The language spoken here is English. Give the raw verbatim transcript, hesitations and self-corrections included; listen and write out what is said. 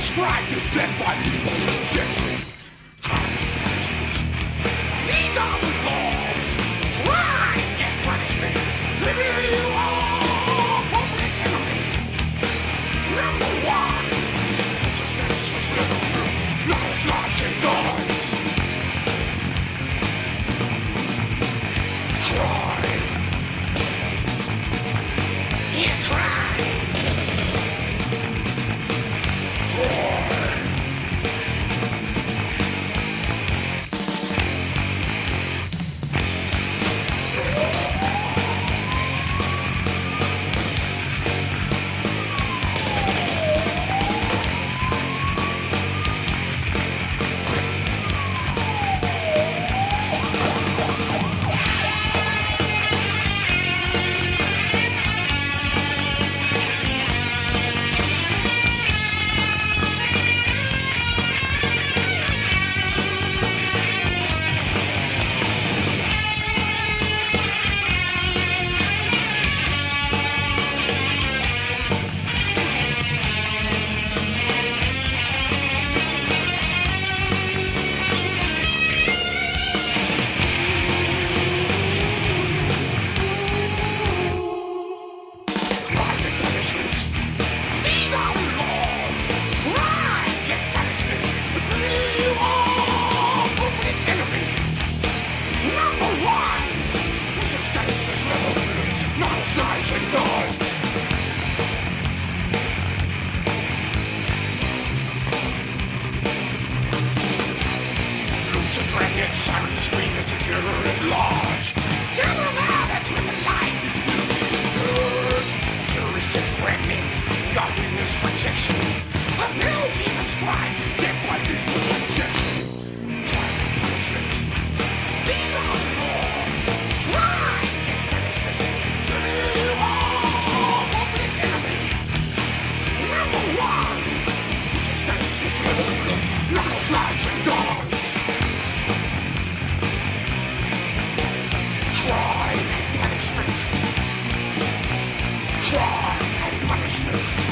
prescribed as death by people injection. Punishment. These are the laws. Crime gets punishment. Here you are, public enemy. Number one. This is gangsters little rules, knuckles, knives, and guns. Crime. Yeah, crime. Siren scream is a terror at large. Gather around and dream of life is guilty surge. Terroristic threatening, godliness protection. A new demon scribe to death by people injection. Crime and punishment. These are the laws. Crime and punishment. Here you are, public enemy. Number one. This is gangsters little blood, knuckles, knives, and guns. Crime and punishment. Crime and punishment.